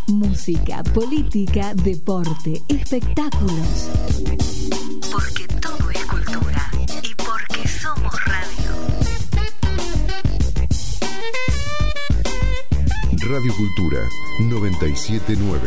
Música, política, deporte, espectáculos. Porque todo es cultura y porque somos radio. Radio Cultura 979.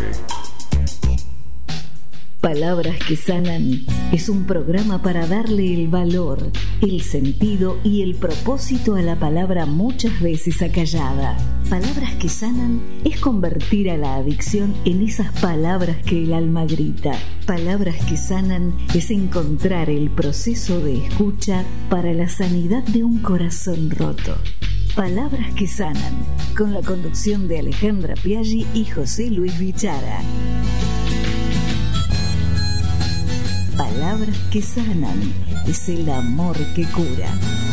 Palabras que sanan es un programa para darle el valor, el sentido y el propósito a la palabra muchas veces acallada. Palabras que sanan es convertir a la adicción en esas palabras que el alma grita. Palabras que sanan es encontrar el proceso de escucha para la sanidad de un corazón roto. Palabras que sanan, con la conducción de Alejandra Piaggi y José Luis Bichara. Palabras que sanan, es el amor que cura.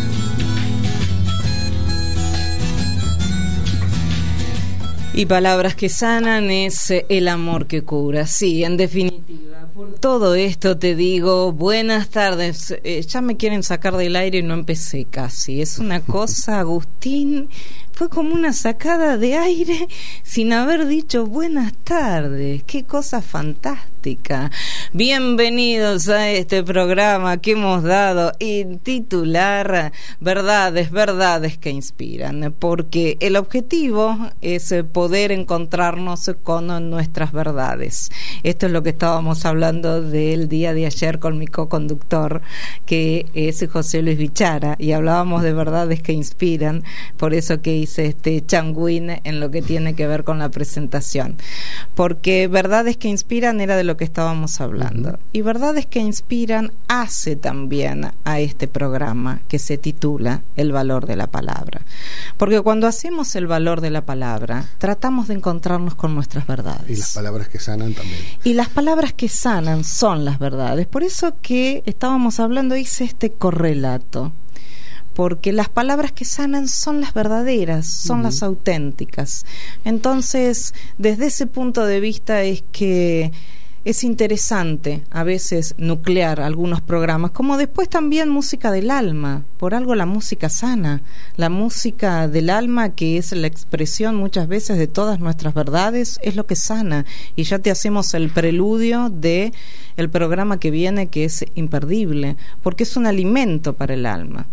Y palabras que sanan es el amor que cura. Sí, en definitiva, por todo esto te digo, buenas tardes. Ya me quieren sacar del aire y no empecé casi. Es una cosa, Agustín, fue como una sacada de aire sin haber dicho buenas tardes. Qué cosa fantástica. Bienvenidos a este programa que hemos dado en titular Verdades que inspiran, porque el objetivo es poder encontrarnos con nuestras verdades. Esto es lo que estábamos hablando del día de ayer con mi co-conductor, que es José Luis Bichara, y hablábamos de verdades que inspiran, por eso que hice este changuín en lo que tiene que ver con la presentación, porque verdades que inspiran era de lo que estábamos hablando. Y Verdades que inspiran hace también a este programa que se titula El valor de la palabra, porque cuando hacemos el valor de la palabra tratamos de encontrarnos con nuestras verdades. Y las palabras que sanan también. Y las palabras que sanan son las verdades. Por eso que estábamos hablando, hice este correlato, porque las palabras que sanan son las verdaderas, son las auténticas. Entonces, desde ese punto de vista es que es interesante a veces nuclear algunos programas, como después también música del alma. Por algo la música sana, la música del alma, que es la expresión muchas veces de todas nuestras verdades, es lo que sana. Y ya te hacemos el preludio de el programa que viene, que es imperdible, porque es un alimento para el alma.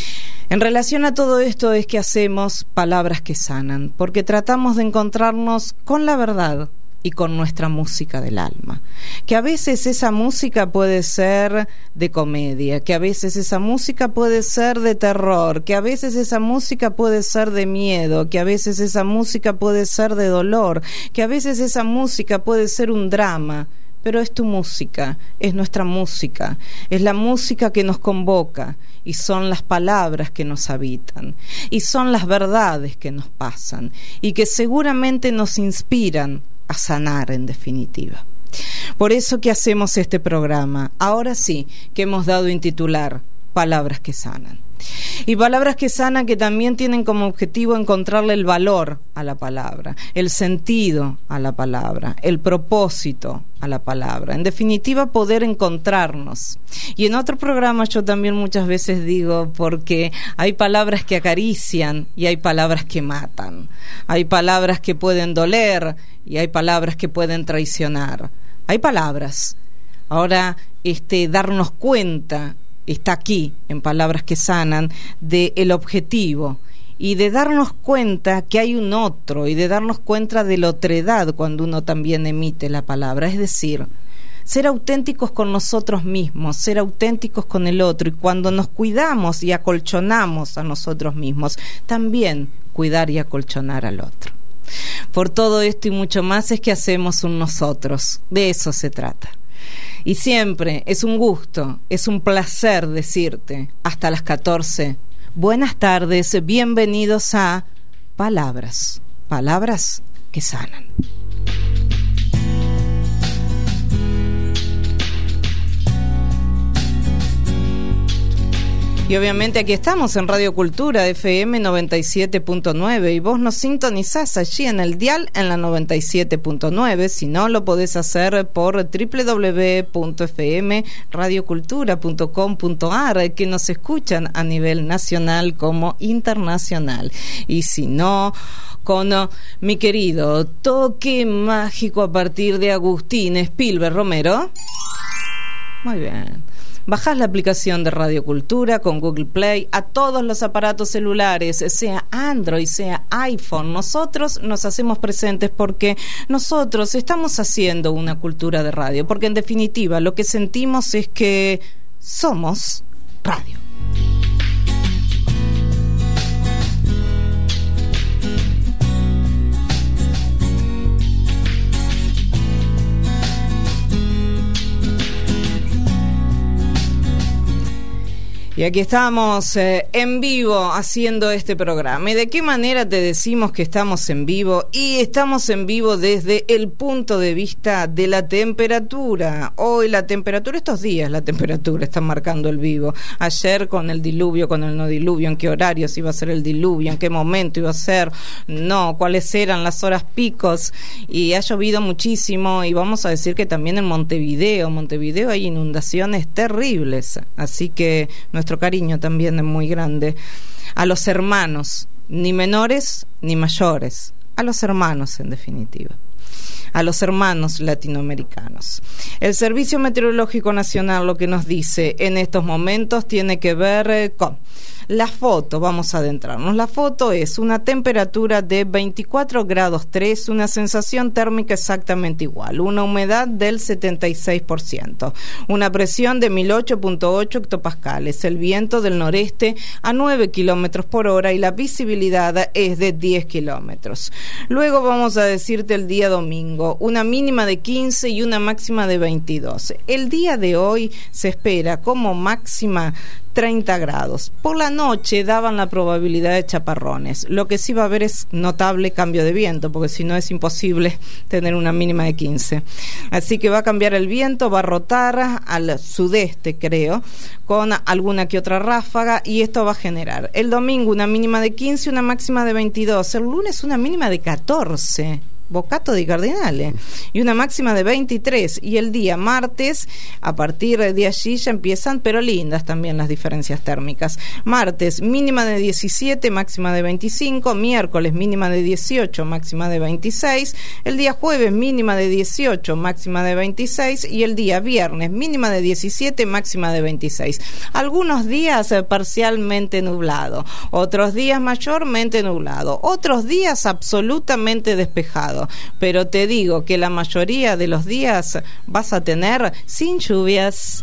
En relación a todo esto es que hacemos palabras que sanan, porque tratamos de encontrarnos con la verdad y con nuestra música del alma, que a veces esa música puede ser de comedia, que a veces esa música puede ser de terror, que a veces esa música puede ser de miedo, que a veces esa música puede ser de dolor, que a veces esa música puede ser un drama, pero es tu música, es nuestra música, es la música que nos convoca, y son las palabras que nos habitan, y son las verdades que nos pasan, y que seguramente nos inspiran a sanar, en definitiva. Por eso que hacemos este programa, ahora sí, que hemos dado en titular Palabras que sanan. Y palabras que sanan, que también tienen como objetivo encontrarle el valor a la palabra, el sentido a la palabra, el propósito a la palabra, en definitiva poder encontrarnos. Y en otro programa yo también muchas veces digo, porque hay palabras que acarician y hay palabras que matan, hay palabras que pueden doler y hay palabras que pueden traicionar, hay palabras. Ahora, darnos cuenta está aquí, en Palabras que sanan, de el objetivo y de darnos cuenta que hay un otro y de darnos cuenta de la otredad cuando uno también emite la palabra, es decir, ser auténticos con nosotros mismos, ser auténticos con el otro, y cuando nos cuidamos y acolchonamos a nosotros mismos, también cuidar y acolchonar al otro. Por todo esto y mucho más es que hacemos un nosotros, de eso se trata. Y siempre es un gusto, es un placer decirte, hasta las 14, buenas tardes, bienvenidos a Palabras que sanan. Y obviamente aquí estamos en Radio Cultura FM 97.9 y vos nos sintonizás allí en el dial en la 97.9. Si no, lo podés hacer por www.fmradiocultura.com.ar, que nos escuchan a nivel nacional como internacional. Y si no, con mi querido toque mágico a partir de Agustín Spielberg Romero. Muy bien. Bajás la aplicación de Radio Cultura con Google Play a todos los aparatos celulares, sea Android, sea iPhone. Nosotros nos hacemos presentes porque nosotros estamos haciendo una cultura de radio, porque en definitiva lo que sentimos es que somos radio. Y aquí estamos en vivo haciendo este programa. ¿Y de qué manera te decimos que estamos en vivo? Y estamos en vivo desde el punto de vista de la temperatura. Hoy la temperatura, estos días la temperatura está marcando el vivo. Ayer con el diluvio, con el no diluvio, en qué horarios iba a ser el diluvio, en qué momento iba a ser, no, cuáles eran las horas picos. Y ha llovido muchísimo y vamos a decir que también en Montevideo hay inundaciones terribles. Así que nuestro cariño también es muy grande a los hermanos, ni menores ni mayores, a los hermanos en definitiva, a los hermanos latinoamericanos. El Servicio Meteorológico Nacional lo que nos dice en estos momentos tiene que ver con la foto. Vamos a adentrarnos. La foto es una temperatura de 24 grados 3, una sensación térmica exactamente igual, una humedad del 76%, una presión de 1008.8 hectopascales, el viento del noreste a 9 kilómetros por hora y la visibilidad es de 10 kilómetros. Luego vamos a decirte el día domingo, una mínima de 15 y una máxima de 22. El día de hoy se espera como máxima 30 grados. Por la noche daban la probabilidad de chaparrones. Lo que sí va a haber es notable cambio de viento, porque si no es imposible tener una mínima de 15. Así que va a cambiar el viento, va a rotar al sudeste, creo, con alguna que otra ráfaga, y esto va a generar el domingo una mínima de 15 y una máxima de 22. El lunes una mínima de 14. Bocato di Cardinale, y una máxima de 23, y el día martes, a partir de allí ya empiezan, pero lindas también las diferencias térmicas. Martes, mínima de 17, máxima de 25, miércoles, mínima de 18, máxima de 26, el día jueves, mínima de 18, máxima de 26, y el día viernes, mínima de 17, máxima de 26. Algunos días parcialmente nublado, otros días mayormente nublado, otros días absolutamente despejado. Pero te digo que la mayoría de los días vas a tener sin lluvias.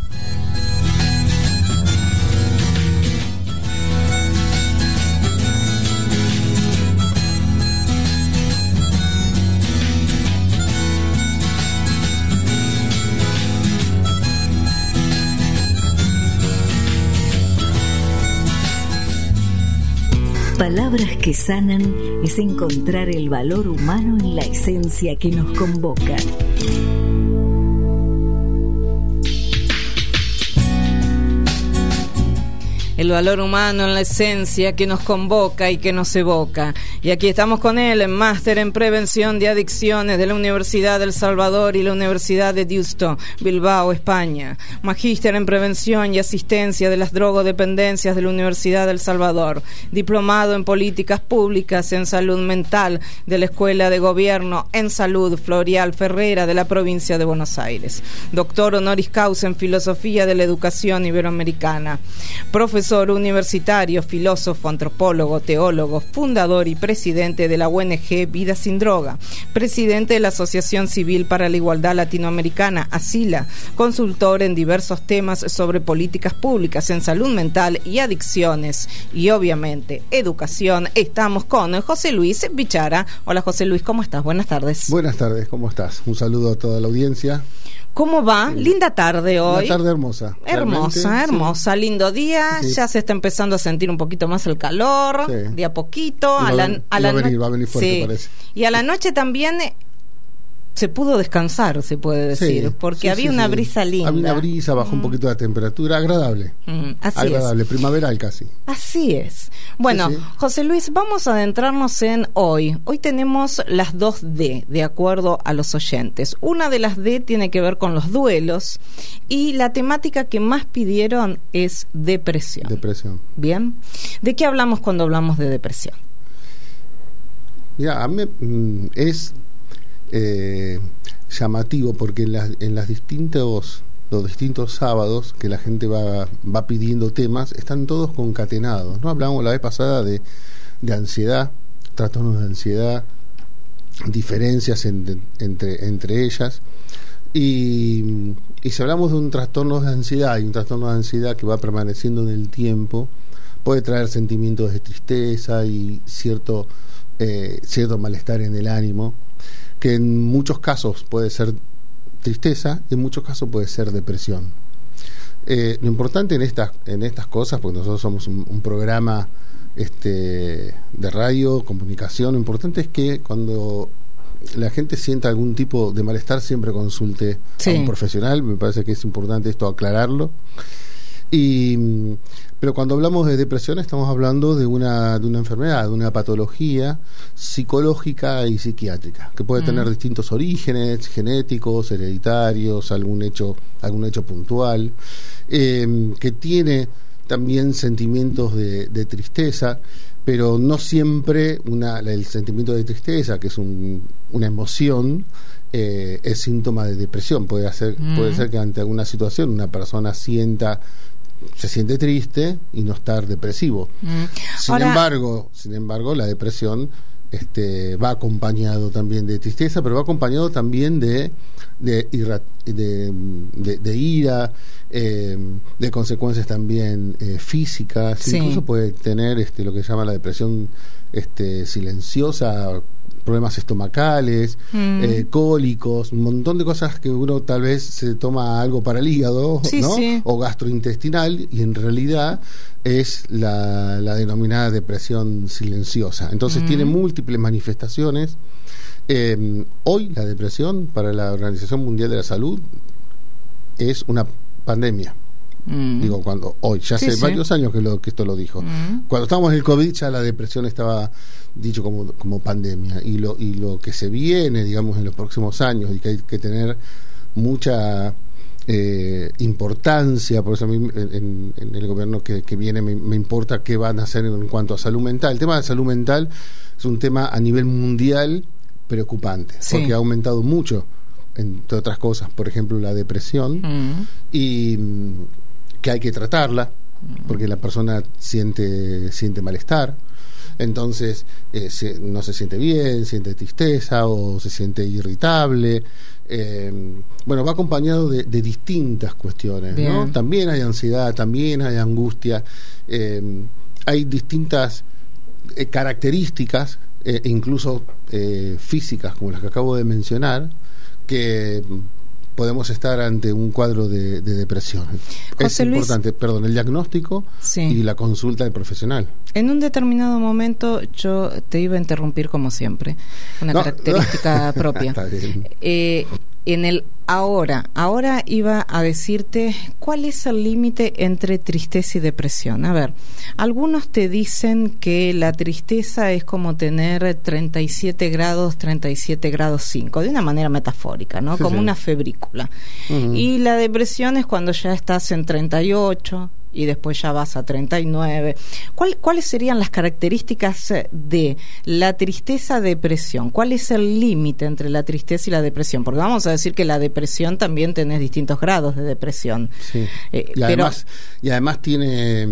Palabras que sanan es encontrar el valor humano en la esencia que nos convoca. El valor humano en la esencia que nos convoca y que nos evoca. Y aquí estamos con él, máster en prevención de adicciones de la Universidad del Salvador y la Universidad de Deusto, Bilbao, España. Magíster en prevención y asistencia de las drogodependencias de la Universidad del Salvador. Diplomado en políticas públicas en salud mental de la Escuela de Gobierno en Salud Florial Ferrera de la provincia de Buenos Aires. Doctor honoris causa en filosofía de la educación iberoamericana. Profesor universitario, filósofo, antropólogo, teólogo, fundador y presidente de la ONG Vida Sin Droga, presidente de la Asociación Civil para la Igualdad Latinoamericana, ASILA, consultor en diversos temas sobre políticas públicas en salud mental y adicciones y obviamente educación. Estamos con José Luis Bichara. Hola José Luis, ¿cómo estás? Buenas tardes. Buenas tardes, ¿cómo estás? Un saludo a toda la audiencia. ¿Cómo va? Linda tarde hoy. Una tarde hermosa. Hermosa, sí. Lindo día. Sí. Ya se está empezando a sentir un poquito más el calor, sí. De a poquito. Va a venir fuerte, sí. Parece. Y a la noche también se pudo descansar, se puede decir, porque había una brisa linda. Había una brisa, bajó un poquito la temperatura, agradable. Agradable, primaveral casi. Así es. Bueno, José Luis, vamos a adentrarnos en hoy. Hoy tenemos las 2 D, de acuerdo a los oyentes. Una de las D tiene que ver con los duelos y la temática que más pidieron es depresión. Depresión. Bien. ¿De qué hablamos cuando hablamos de depresión? Mira, a mí es llamativo porque en los distintos sábados que la gente va pidiendo temas, están todos concatenados, ¿no? Hablamos la vez pasada de ansiedad, trastornos de ansiedad, diferencias entre ellas, y si hablamos de un trastorno de ansiedad y un trastorno de ansiedad que va permaneciendo en el tiempo, puede traer sentimientos de tristeza y cierto malestar en el ánimo, que en muchos casos puede ser tristeza, en muchos casos puede ser depresión. Lo importante en estas cosas, porque nosotros somos un programa de radio, comunicación, lo importante es que cuando la gente sienta algún tipo de malestar siempre consulte a un profesional. Me parece que es importante esto aclararlo. Pero cuando hablamos de depresión estamos hablando de una enfermedad, de una patología psicológica y psiquiátrica que puede tener distintos orígenes genéticos, hereditarios, algún hecho puntual, que tiene también sentimientos de tristeza, pero no siempre el sentimiento de tristeza, que es una emoción, es síntoma de depresión. Puede ser que ante alguna situación una persona se siente triste y no estar depresivo. Sin embargo, la depresión va acompañado también de tristeza, pero va acompañado también de ira, de consecuencias también físicas. Sí. Incluso puede tener lo que se llama la depresión silenciosa, problemas estomacales, cólicos, un montón de cosas que uno tal vez se toma algo para el hígado, ¿no? Sí. O gastrointestinal, y en realidad es la denominada depresión silenciosa. Entonces tiene múltiples manifestaciones. Hoy la depresión para la Organización Mundial de la Salud es una pandemia. Digo, hoy, ya hace varios años que esto lo dijo. Cuando estábamos en el COVID ya la depresión estaba dicho como pandemia, y lo que se viene, digamos, en los próximos años, y que hay que tener mucha importancia. Por eso a mí en el gobierno que viene me importa qué van a hacer en cuanto a salud mental. El tema de salud mental es un tema a nivel mundial preocupante, porque ha aumentado mucho, entre otras cosas, por ejemplo, la depresión, y que hay que tratarla porque la persona siente malestar. Entonces no se siente bien, siente tristeza o se siente irritable. Va acompañado de distintas cuestiones, ¿no? También hay ansiedad, también hay angustia, hay distintas características, incluso físicas, como las que acabo de mencionar, que podemos estar ante un cuadro de depresión. Es importante, el diagnóstico y la consulta del profesional. En un determinado momento yo te iba a interrumpir como siempre, una característica propia. Está bien. En el ahora iba a decirte cuál es el límite entre tristeza y depresión. A ver, algunos te dicen que la tristeza es como tener 37 grados 5, de una manera metafórica, ¿no? Como una febrícula. Y la depresión es cuando ya estás en 38 y después ya vas a 39. ¿Cuáles serían las características de la tristeza-depresión? ¿Cuál es el límite entre la tristeza y la depresión? Porque vamos a decir que la depresión también tenés distintos grados de depresión. Sí. Y además tiene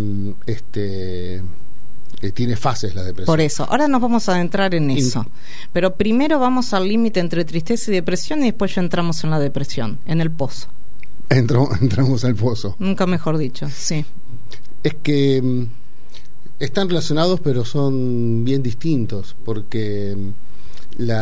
tiene fases la depresión. Por eso, ahora nos vamos a adentrar en eso. Pero primero vamos al límite entre tristeza y depresión, y después ya entramos en la depresión, en el pozo. Entramos al pozo. Nunca mejor dicho, sí. Es que están relacionados, pero son bien distintos, porque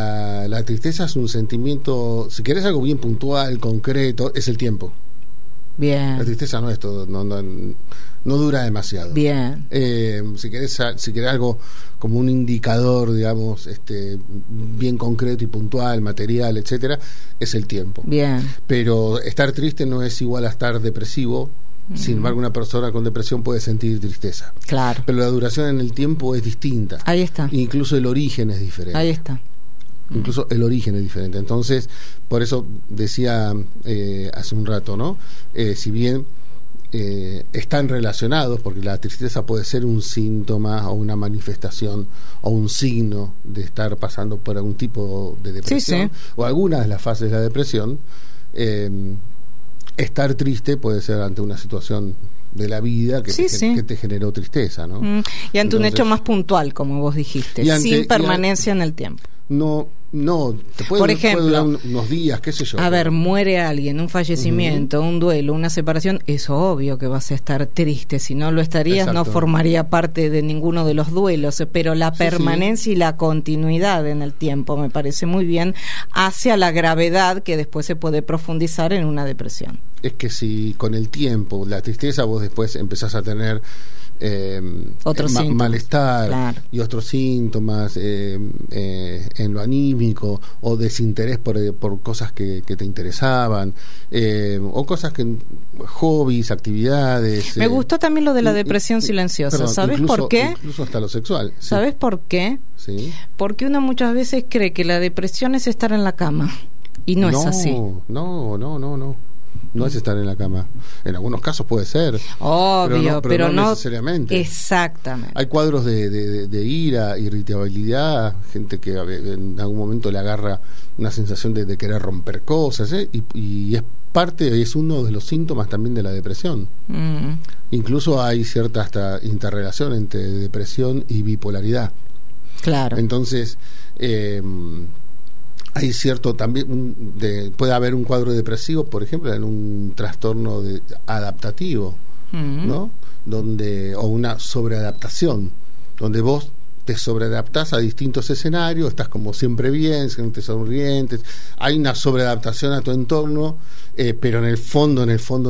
la tristeza es un sentimiento, si querés algo bien puntual, concreto, es el tiempo. Bien. La tristeza no es todo, no dura demasiado. Bien. Si querés algo como un indicador, digamos, bien concreto y puntual, material, etcétera, es el tiempo. Bien. Pero estar triste no es igual a estar depresivo. Sin embargo, una persona con depresión puede sentir tristeza. Claro. Pero la duración en el tiempo es distinta. Ahí está. Incluso el origen es diferente. Ahí está. Incluso el origen es diferente. Entonces, por eso decía hace un rato, ¿no? Si bien están relacionados, porque la tristeza puede ser un síntoma o una manifestación o un signo de estar pasando por algún tipo de depresión, sí. o alguna de las fases de la depresión. Estar triste puede ser ante una situación de la vida que te generó tristeza, ¿no? Y ante un hecho más puntual, como vos dijiste, sin permanencia en el tiempo. No, te puede, por ejemplo, puede durar unos días, qué sé yo. A ver, muere alguien, un fallecimiento, un duelo, una separación, es obvio que vas a estar triste. Si no lo estarías, exacto, no formaría parte de ninguno de los duelos. Pero la permanencia y la continuidad en el tiempo me parece muy bien, hacia la gravedad que después se puede profundizar en una depresión. Es que si con el tiempo, la tristeza, vos después empezás a tener malestar, claro, y otros síntomas en lo anímico, o desinterés por cosas que te interesaban, o cosas hobbies, actividades. Me gustó también lo de la depresión silenciosa. Perdón, ¿sabes por qué? Incluso hasta lo sexual. Sí. ¿Sabes por qué? Sí. Porque uno muchas veces cree que la depresión es estar en la cama, y no es así. No es estar en la cama. En algunos casos puede ser. Obvio, pero no necesariamente. Exactamente. Hay cuadros de ira, irritabilidad, gente que en algún momento le agarra una sensación de querer romper cosas, y es uno de los síntomas también de la depresión. Incluso hay cierta hasta interrelación entre depresión y bipolaridad. Claro. Entonces, hay cierto también puede haber un cuadro depresivo, por ejemplo, en un trastorno adaptativo, ¿no? O una sobreadaptación, donde vos te sobreadaptás a distintos escenarios, estás como siempre bien, siempre sonriente, hay una sobreadaptación a tu entorno, pero en el fondo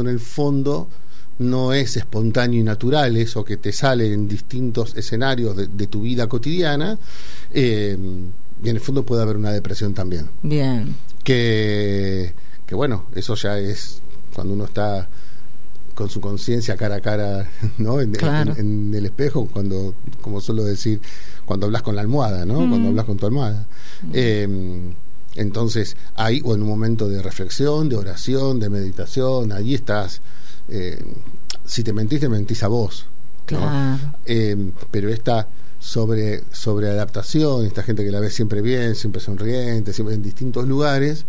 no es espontáneo y natural eso que te sale en distintos escenarios de tu vida cotidiana. Y en el fondo puede haber una depresión también. Bien. Que bueno, eso ya es cuando uno está con su conciencia cara a cara, ¿no? En el espejo, como suelo decir, cuando hablas con la almohada, ¿no? Cuando hablas con tu almohada. Entonces, ahí, o en un momento de reflexión, de oración, de meditación, allí estás. Si te mentís a vos, ¿no? Claro. Pero esta sobreadaptación, esta gente que la ve siempre bien, siempre sonriente, siempre en distintos lugares,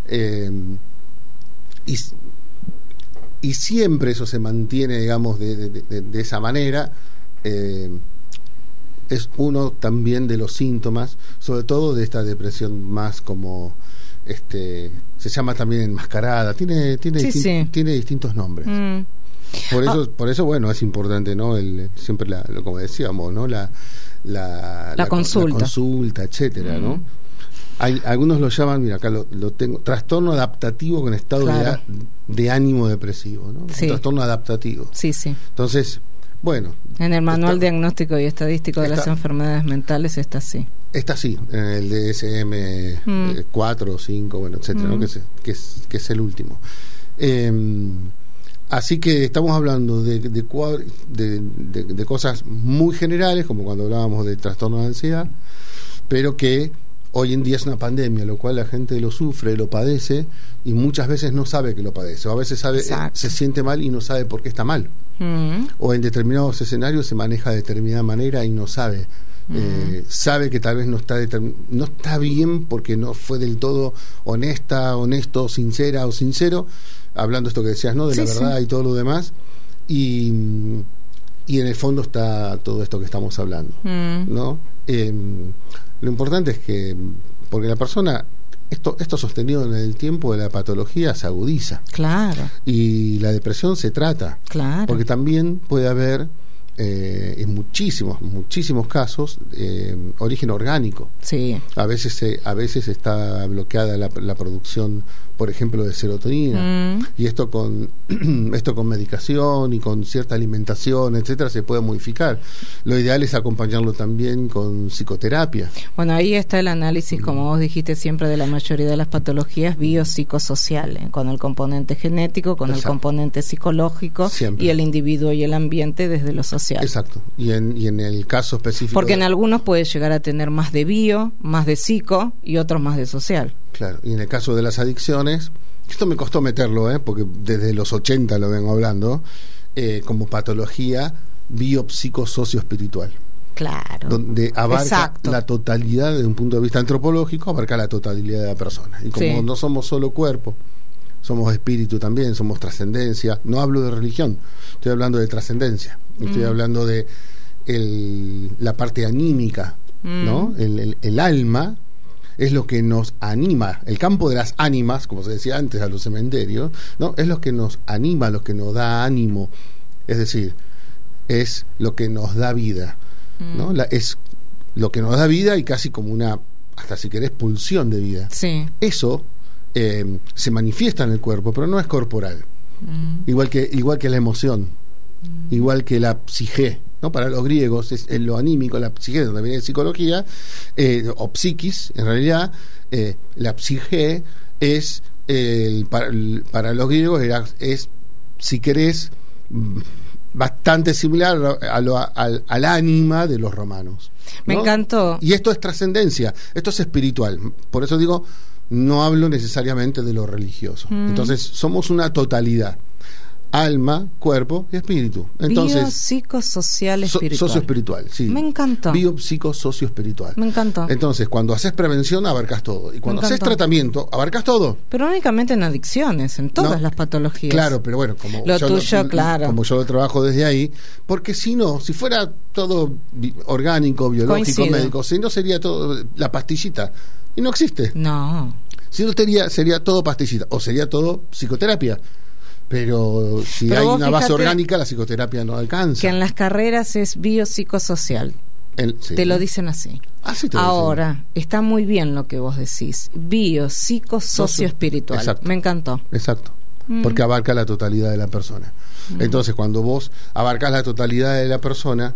y siempre eso se mantiene, digamos, de esa manera, es uno también de los síntomas, sobre todo de esta depresión más como se llama también enmascarada, tiene distintos nombres. Por eso bueno, es importante, ¿no? Siempre como decíamos, ¿no? La consulta, etcétera, ¿no? Algunos lo llaman, mira, acá lo tengo, trastorno adaptativo con estado de ánimo depresivo, ¿no? Sí. Trastorno adaptativo. Sí. Entonces, bueno. En el Manual Diagnóstico y Estadístico de las Enfermedades Mentales está así. Está así, en el DSM 4 o 5, bueno, etcétera, ¿no? Que es el último. Así que estamos hablando de cosas muy generales, como cuando hablábamos de trastorno de ansiedad, pero que hoy en día es una pandemia, lo cual la gente lo sufre, lo padece, y muchas veces no sabe que lo padece, o a veces se siente mal y no sabe por qué está mal, o en determinados escenarios se maneja de determinada manera y no sabe. Sabe que tal vez no está bien porque no fue del todo honesto, sincera o sincero, hablando esto que decías, ¿no? De la verdad y todo lo demás, y en el fondo está todo esto que estamos hablando, ¿no? Lo importante es que, porque la persona, esto sostenido en el tiempo de la patología se agudiza, claro, y la depresión se trata, claro, porque también puede haber en muchísimos casos, origen orgánico. Sí. A veces está bloqueada la producción, por ejemplo, de serotonina, y esto con medicación y con cierta alimentación, etcétera, se puede modificar. Lo ideal es acompañarlo también con psicoterapia. Bueno, ahí está el análisis, como vos dijiste siempre, de la mayoría de las patologías biopsicosociales, con el componente genético, con el componente psicológico, siempre. Y el individuo y el ambiente desde lo social. Exacto. Y en el caso específico... Porque en algunos puede llegar a tener más de bio, más de psico y otros más de social. Claro. Y en el caso de las adicciones, esto me costó meterlo, porque desde los 80 lo vengo hablando, como patología biopsicosocioespiritual. Claro. Donde abarca la totalidad, desde un punto de vista antropológico, abarca la totalidad de la persona. Y como no somos solo cuerpo, somos espíritu también, somos trascendencia. No hablo de religión, estoy hablando de trascendencia. Estoy hablando de la parte anímica, ¿no? El alma es lo que nos anima. El campo de las ánimas, como se decía antes a los cementerios, ¿no? Es lo que nos anima, lo que nos da ánimo. Es decir, es lo que nos da vida, ¿no? Es lo que nos da vida y casi como una, hasta si querés, pulsión de vida. Sí. Eso se manifiesta en el cuerpo, pero no es corporal. Igual que la emoción, igual que la psique, ¿no? Para los griegos es lo anímico, la psique, donde viene psicología, o psiquis, en realidad, la psique es, para los griegos es, si querés, bastante similar al ánima de los romanos, ¿no? Me encantó. Y esto es trascendencia, esto es espiritual. Por eso digo, no hablo necesariamente de lo religioso. Entonces, somos una totalidad. Alma, cuerpo y espíritu. Entonces, biopsicosocial espiritual. Socioespiritual, sí. Me encantó. Biopsicosocioespiritual. Me encantó. Entonces, cuando haces prevención, abarcas todo. Y cuando haces tratamiento, abarcas todo. Pero únicamente en adicciones, en todas las patologías. Claro, pero bueno, como como yo lo trabajo desde ahí, porque si fuera todo orgánico, biológico, médico, si no sería todo la pastillita. Y no existe. No. Si no sería todo pastillita, o sería todo psicoterapia. Pero hay una base orgánica, la psicoterapia no alcanza. Que en las carreras es biopsicosocial. Sí. Te lo dicen así. Ahora, está muy bien lo que vos decís. Biopsicosocioespiritual. Exacto. Me encantó. Exacto. Porque abarca la totalidad de la persona. Entonces, cuando vos abarcas la totalidad de la persona,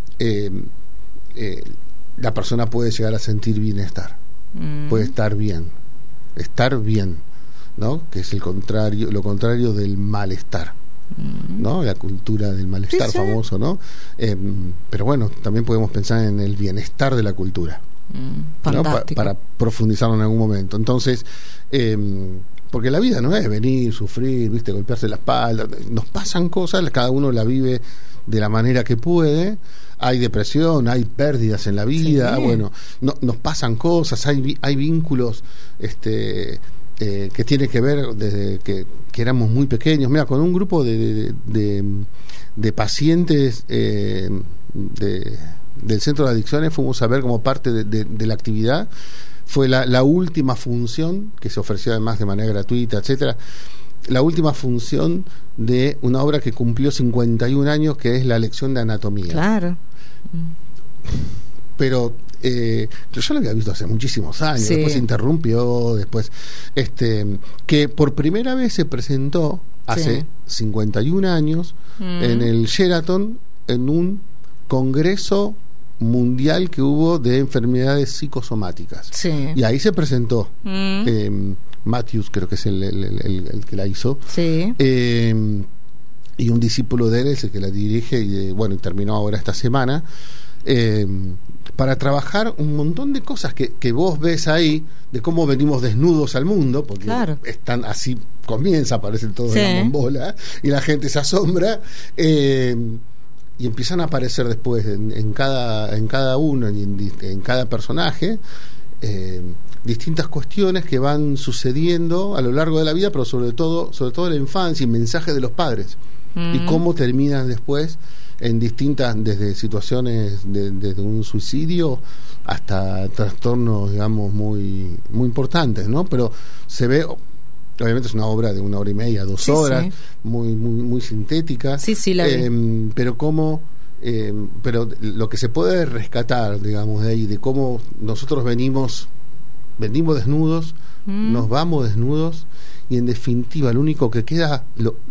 la persona puede llegar a sentir bienestar. Puede estar bien. Estar bien, ¿no? Que es lo contrario del malestar, ¿no? La cultura del malestar, famoso, ¿no? Pero bueno, también podemos pensar en el bienestar de la cultura, ¿no? Para profundizarlo en algún momento. Entonces, porque la vida no es venir, sufrir, ¿viste? Golpearse la espalda. Nos pasan cosas, cada uno la vive de la manera que puede. Hay depresión, hay pérdidas en la vida, bueno, nos pasan cosas, hay vínculos que tiene que ver desde que éramos muy pequeños. Mira, con un grupo de pacientes del Centro de Adicciones fuimos a ver como parte de la actividad. Fue la última función que se ofreció además de manera gratuita, etcétera. La última función de una obra que cumplió 51 años, que es la lección de anatomía. Claro. Pero yo lo había visto hace muchísimos años, después se interrumpió, después que por primera vez se presentó hace 51 años en el Sheraton, en un congreso mundial que hubo de enfermedades psicosomáticas. Y ahí se presentó Matthews, creo que es el que la hizo. Y un discípulo de él es el que la dirige, y terminó ahora esta semana, para trabajar un montón de cosas que vos ves ahí, de cómo venimos desnudos al mundo, porque están así, aparecen todos en la bombola, y la gente se asombra, y empiezan a aparecer después en cada uno y en cada personaje distintas cuestiones que van sucediendo a lo largo de la vida, pero sobre todo la infancia y mensajes de los padres, y cómo terminan después en distintas, desde situaciones desde un suicidio hasta trastornos, digamos, muy muy importantes, ¿no? Pero se ve, obviamente es una obra de 1 hora y media, 2 horas, muy muy muy sintética, la vi. Pero cómo pero lo que se puede rescatar, digamos, de ahí, de cómo nosotros venimos desnudos, nos vamos desnudos, y en definitiva lo único que queda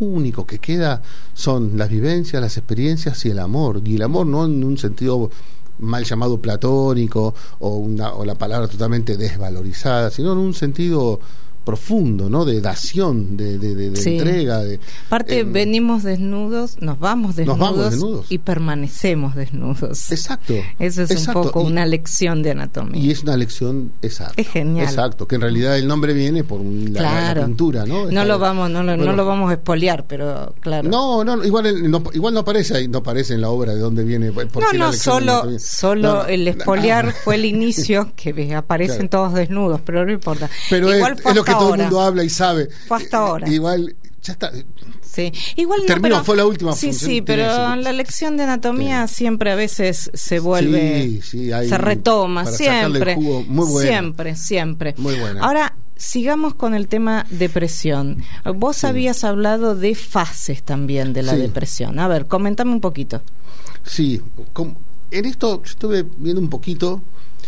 son las vivencias, las experiencias y el amor. Y el amor no en un sentido mal llamado platónico o la palabra totalmente desvalorizada, sino en un sentido profundo, ¿no? De dación, de sí. Entrega. Aparte, venimos desnudos, nos vamos desnudos y permanecemos desnudos. Exacto. Eso es un poco una lección de anatomía. Y es una lección exacta. Es genial. Exacto, que en realidad el nombre viene por la pintura, ¿no? No lo vamos a espoliar, pero claro. No, igual no aparece ahí, no aparece en la obra de dónde viene. Solo el espoliar fue el inicio, que aparecen todos desnudos, pero no importa. Pero igual es lo que todo el mundo habla y sabe. Fue hasta ahora. Igual ya está. Sí, igual terminó, fue la última función. Sí, pero la lección de anatomía siempre a veces se vuelve, se retoma, siempre, muy buena. siempre. Muy buena. Ahora sigamos con el tema depresión. Vos habías hablado de fases también de la depresión. A ver, comentame un poquito. Sí, en esto yo estuve viendo un poquito,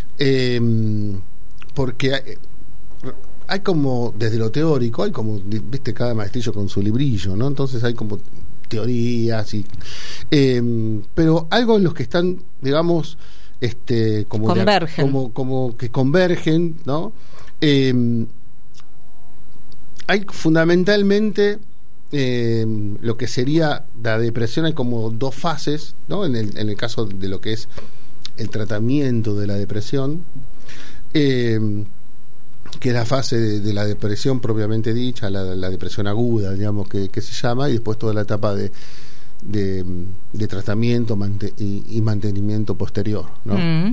porque hay como, desde lo teórico, hay como, viste, cada maestrillo con su librillo, ¿no? Entonces hay como teorías pero algo en los que están, digamos, como convergen, como que convergen, ¿no? Hay fundamentalmente lo que sería la depresión, hay como dos fases, ¿no? En el caso de lo que es el tratamiento de la depresión, que es la fase de la depresión propiamente dicha, la depresión aguda, digamos, que se llama, y después toda la etapa de tratamiento y mantenimiento posterior, ¿no?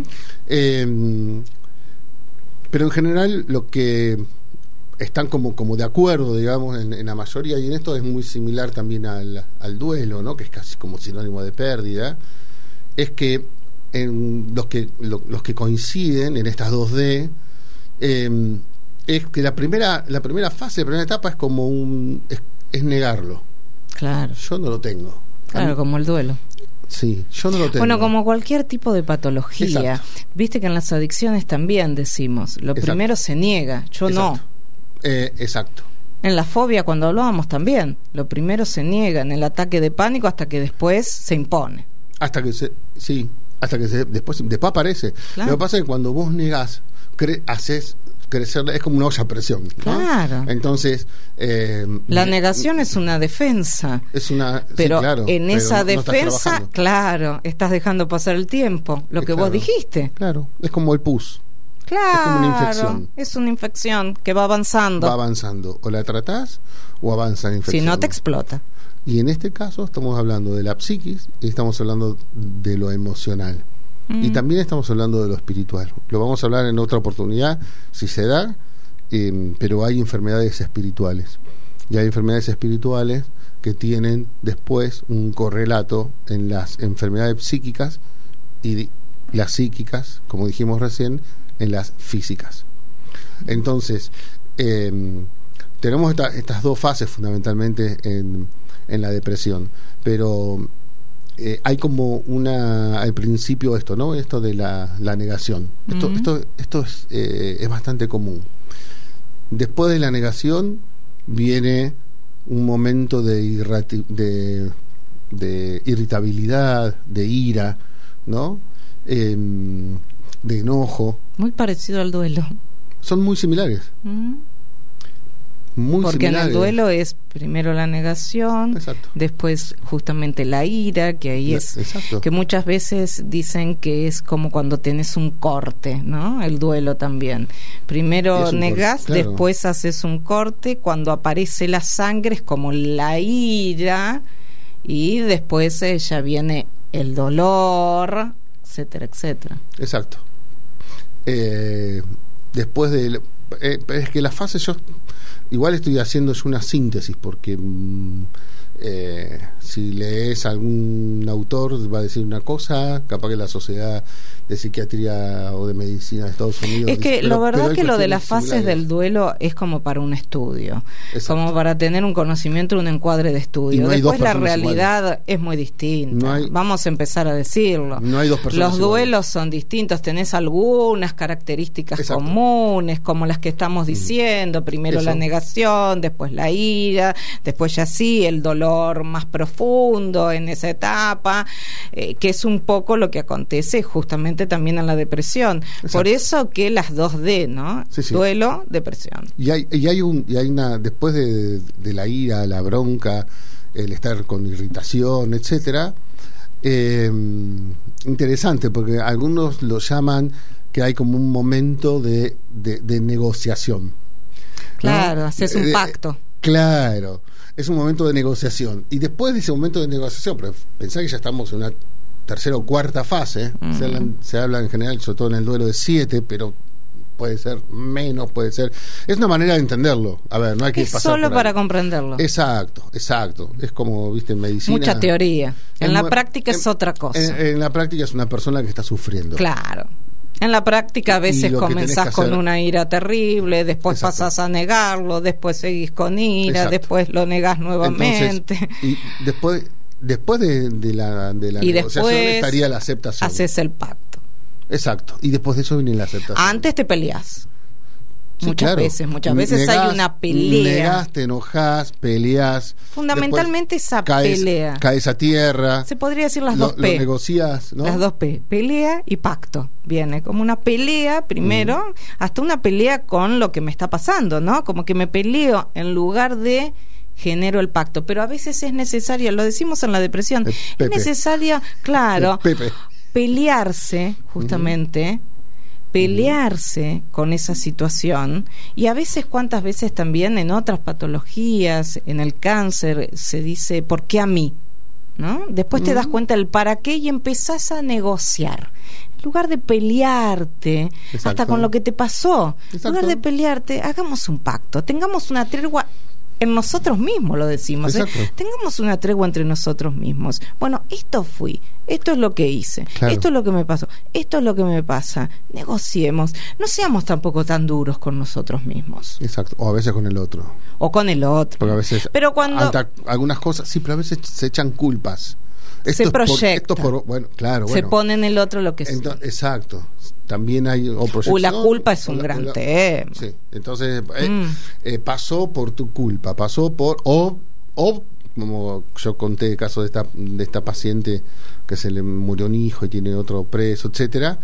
Pero en general lo que están como de acuerdo, digamos, en la mayoría, y en esto es muy similar también al duelo, ¿no? Que es casi como sinónimo de pérdida, es que en los que coinciden en estas 2D, es que la primera fase, la primera etapa es como es negarlo. Claro. Yo no lo tengo. Claro, como el duelo. Sí, yo no lo tengo. Bueno, como cualquier tipo de patología. Exacto. Viste que en las adicciones también decimos, lo primero se niega, yo exacto. No. Exacto. En la fobia, cuando hablábamos también, lo primero se niega, en el ataque de pánico, hasta que después se impone. Hasta que después aparece. Claro. Lo que pasa es que cuando vos negás, haces crecer, es como una olla a presión, ¿no? Claro. Entonces la negación es una defensa. Pero en esa defensa, no claro, estás dejando pasar el tiempo, lo que vos dijiste. Claro, es como el pus. Claro, es como una infección. Es una infección que va avanzando. O la tratás o avanza la infección. Si no, te explota. Y en este caso estamos hablando de la psiquis y estamos hablando de lo emocional. Y también estamos hablando de lo espiritual. Lo vamos a hablar en otra oportunidad, si se da, pero hay enfermedades espirituales. Y hay enfermedades espirituales que tienen después un correlato en las enfermedades psíquicas y las psíquicas, como dijimos recién, en las físicas. Entonces, tenemos estas dos fases fundamentalmente en la depresión, pero hay como al principio esto, ¿no? Esto de la negación. Esto es bastante común. Después de la negación viene un momento de irritabilidad, de ira, ¿no? De enojo. Muy parecido al duelo. Son muy similares. Porque similares. En el duelo es primero la negación, exacto. Después justamente la ira, que ahí es exacto. Que muchas veces dicen que es como cuando tenés un corte, ¿no? El duelo también. Primero negás, claro. Después haces un corte, cuando aparece la sangre es como la ira y después ya viene el dolor, etcétera, etcétera. Exacto. Después es que las fases yo igual estoy haciendo yo una síntesis, porque si lees algún autor va a decir una cosa, capaz que la Sociedad de Psiquiatría o de Medicina de Estados Unidos es que dice, lo verdad que lo de las fases del duelo es como para un estudio. Exacto. Como para tener un conocimiento, un encuadre de estudio. No después la realidad iguales. Es muy distinta, vamos a empezar a decirlo. No hay dos personas los duelos iguales. Son distintos, tenés algunas características Exacto. comunes, como las que estamos diciendo, primero la negación, después la ira, después ya sí el dolor más profundo en esa etapa, que es un poco lo que acontece justamente también en la depresión. Exacto. Por eso que las 2D, ¿no? Sí, sí. Duelo, depresión. Y hay una, después de la ira, la bronca, el estar con irritación, etcétera, interesante, porque algunos lo llaman que hay como un momento de negociación. Claro, ¿no? Haces un pacto. Claro, es un momento de negociación. Y después de ese momento de negociación, pero pensá que ya estamos en una tercera o cuarta fase, se habla en general, sobre todo en el duelo, de 7, pero puede ser menos, puede ser... Es una manera de entenderlo. A ver, no hay que pasar solo para comprenderlo. Exacto. Es como, viste, en medicina... Mucha teoría. En la práctica es otra cosa. En la práctica es una persona que está sufriendo. Claro. En la práctica a veces comenzás con una ira terrible, después Exacto. pasás a negarlo, después seguís con ira, Exacto. después lo negás nuevamente. Entonces, y después de la negociación estaría la aceptación. Haces el pacto. Exacto. Y después de eso viene la aceptación. Antes te peleás. Sí, muchas veces negás, hay una pelea. Negás, te enojás, peleás. Fundamentalmente esa pelea. Caes a tierra. Se podría decir las 2 P. Lo negociás, ¿no? Las 2 P. Pelea y pacto. Viene como una pelea primero, hasta una pelea con lo que me está pasando, ¿no? Como que me peleo en lugar de genero el pacto. Pero a veces es necesario, lo decimos en la depresión, es necesario, claro, pelearse justamente. Pelearse con esa situación, y a veces, cuántas veces también en otras patologías, en el cáncer, se dice ¿por qué a mí? ¿No? Después te das cuenta del para qué y empezás a negociar. En lugar de pelearte Exacto. hasta con lo que te pasó, Exacto. en lugar de pelearte, hagamos un pacto, tengamos una tregua en nosotros mismos, lo decimos, tengamos una tregua entre nosotros mismos. Bueno, esto es lo que hice, claro. Esto es lo que me pasó, esto es lo que me pasa. Negociemos, no seamos tampoco tan duros con nosotros mismos. Exacto, o a veces con el otro. Porque a veces, pero cuando algunas cosas, sí, pero a veces se echan culpas. Se proyecta. Bueno, claro. Se pone en el otro lo que es. Exacto. También hay proyección. La culpa es un gran tema. Sí. Entonces, pasó por tu culpa, pasó por... O como yo conté el caso de esta paciente que se le murió un hijo y tiene otro preso, etcétera,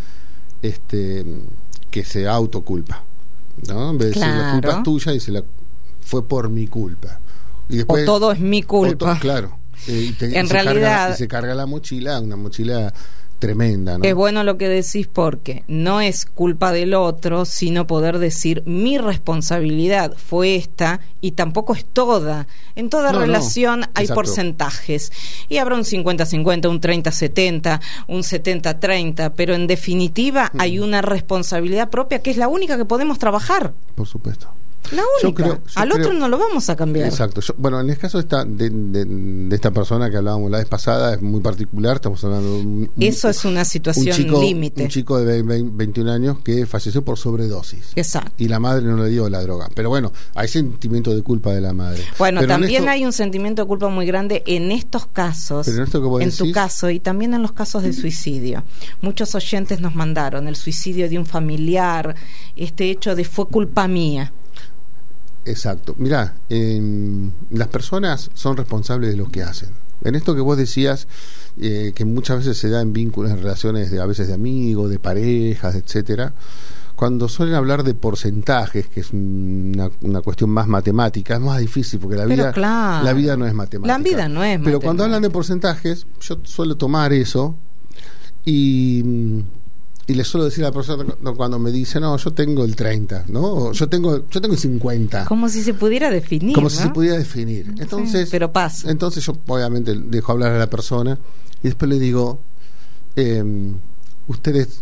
que se autoculpa, ¿no? En vez de decir la culpa es tuya, dice fue por mi culpa. Y después, o todo es mi culpa. Claro. En realidad se carga la mochila, una mochila tremenda, ¿no? Es bueno lo que decís, porque no es culpa del otro, sino poder decir mi responsabilidad fue esta, y tampoco es toda. En toda relación hay Exacto. porcentajes, y habrá un 50-50, un 30-70, un 70-30, pero en definitiva hay una responsabilidad propia que es la única que podemos trabajar. Por supuesto. La única. Yo creo, otro no lo vamos a cambiar. Exacto. En el caso de esta persona que hablábamos la vez pasada, es muy particular. Estamos hablando de eso es una situación límite. Un chico de 21 años que falleció por sobredosis. Exacto. Y la madre no le dio la droga. Pero bueno, hay sentimiento de culpa de la madre. Bueno, pero también hay un sentimiento de culpa muy grande en estos casos. Pero en tu caso y también en los casos de suicidio. Muchos oyentes nos mandaron el suicidio de un familiar, este hecho de fue culpa mía. Exacto. Mirá, las personas son responsables de lo que hacen. En esto que vos decías, que muchas veces se da en vínculos, en relaciones a veces de amigos, de parejas, etcétera, cuando suelen hablar de porcentajes, que es una cuestión más matemática, es más difícil, porque la vida no es matemática. La vida no es matemática. Pero cuando hablan de porcentajes, yo suelo tomar eso y le suelo decir a la persona cuando me dice, no, yo tengo el 30, ¿no? Yo tengo el 50. Como si se pudiera definir, Como si se pudiera definir. Entonces, pero pasa. Entonces yo obviamente dejo hablar a la persona y después le digo, ustedes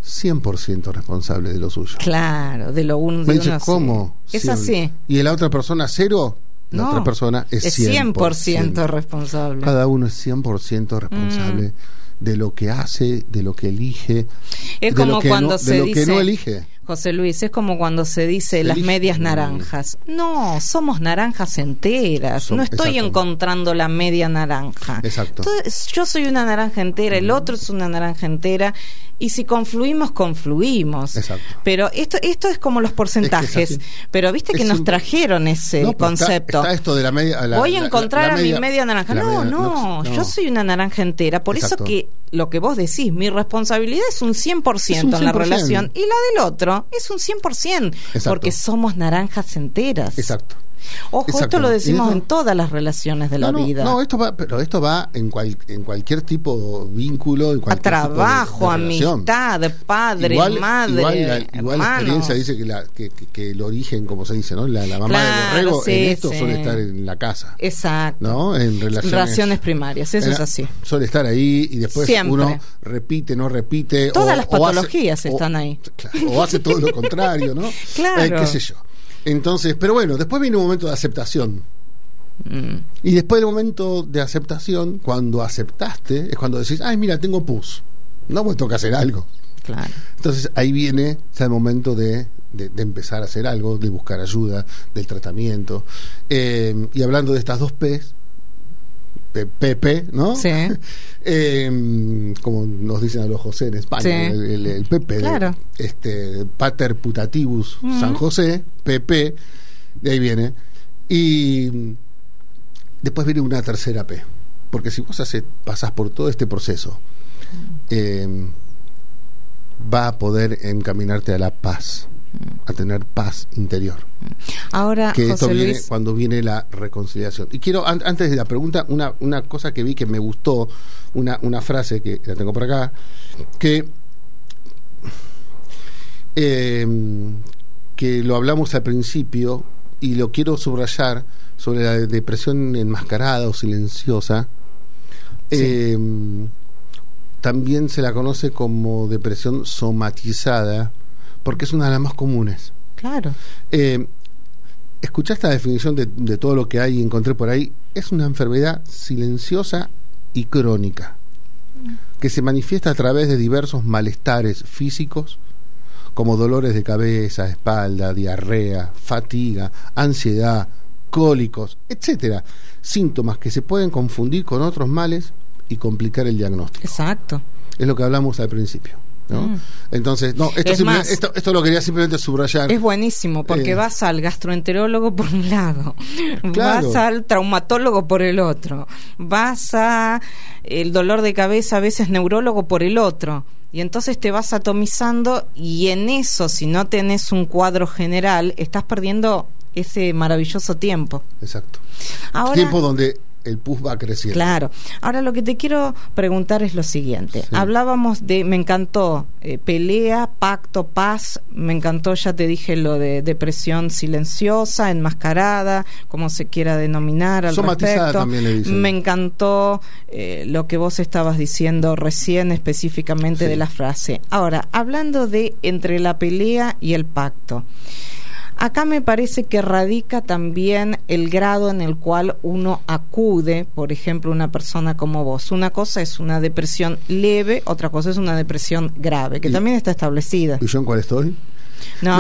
100% responsable de lo suyo. Claro, de lo uno. Me dice, ¿cómo? Sí. Es así. ¿Y la otra persona 0? La otra persona es 100% responsable. Cada uno es 100% responsable de lo que hace, de lo que elige, es como cuando de lo que no elige. José Luis, es como cuando se dice las medias naranjas. No, somos naranjas enteras. No estoy encontrando la media naranja. Exacto. Entonces, yo soy una naranja entera, el otro es una naranja entera, y si confluimos, confluimos. Exacto. Pero esto es como los porcentajes. Es que pero viste que nos trajeron ese concepto. Está esto de la media. Voy a encontrar a mi media naranja. No, yo soy una naranja entera. Por eso que lo que vos decís, mi responsabilidad es un 100% en la relación, y la del otro es un 100%, porque somos naranjas enteras. Exacto. Ojo, esto lo decimos en todas las relaciones de la vida. No, esto va en cualquier tipo de vínculo, en cualquier trabajo, tipo de amistad, padre, madre, igual la experiencia dice que el origen, como se dice, ¿no? La mamá de borrego en esto suele estar en la casa. Exacto. ¿No? En relaciones primarias, eso es así. Suele estar ahí y después uno repite, no repite. Todas las patologías están ahí. O hace todo lo contrario, ¿no? Claro. Qué sé yo. Entonces, pero bueno, después viene un momento de aceptación. Y después del momento de aceptación, cuando aceptaste, es cuando decís, ay, mira, tengo pus. No, pues toca hacer algo. Claro. Entonces ahí viene el momento de empezar a hacer algo, de buscar ayuda, del tratamiento. Y hablando de estas dos P's, PP, ¿no? Sí. Como nos dicen a los José en España, sí. el PP, claro. Pater Putativus San José, PP, de ahí viene. Y después viene una tercera P, porque si vos pasás por todo este proceso, va a poder encaminarte a la paz, a tener paz interior. Ahora, que José esto viene Luis, cuando viene la reconciliación. Y quiero, antes de la pregunta, una cosa que vi que me gustó, una frase que la tengo por acá, que lo hablamos al principio y lo quiero subrayar, sobre la depresión enmascarada o silenciosa. Sí. También se la conoce como depresión somatizada, porque es una de las más comunes. Claro. Escuché esta definición de todo lo que hay y encontré por ahí. Es una enfermedad silenciosa y crónica, que se manifiesta a través de diversos malestares físicos, como dolores de cabeza, espalda, diarrea, fatiga, ansiedad, cólicos, etcétera. Síntomas que se pueden confundir con otros males y complicar el diagnóstico. Exacto. Es lo que hablamos al principio, ¿no? Entonces, esto lo quería simplemente subrayar. Es buenísimo, porque vas al gastroenterólogo por un lado, claro. Vas al traumatólogo por el otro, vas a el dolor de cabeza, a veces neurólogo por el otro, y entonces te vas atomizando, y en eso, si no tenés un cuadro general, estás perdiendo ese maravilloso tiempo. Exacto. Ahora, tiempo donde el pus va creciendo. Claro. Ahora lo que te quiero preguntar es lo siguiente. Sí. Hablábamos me encantó pelea, pacto, paz, me encantó, ya te dije lo de depresión silenciosa, enmascarada, como se quiera denominar al somatizada respecto. También le dicen. Me encantó lo que vos estabas diciendo recién específicamente de la frase. Ahora, hablando de entre la pelea y el pacto, acá me parece que radica también el grado en el cual uno acude, por ejemplo, una persona como vos. Una cosa es una depresión leve, otra cosa es una depresión grave, que también está establecida. ¿Y yo en cuál estoy? No,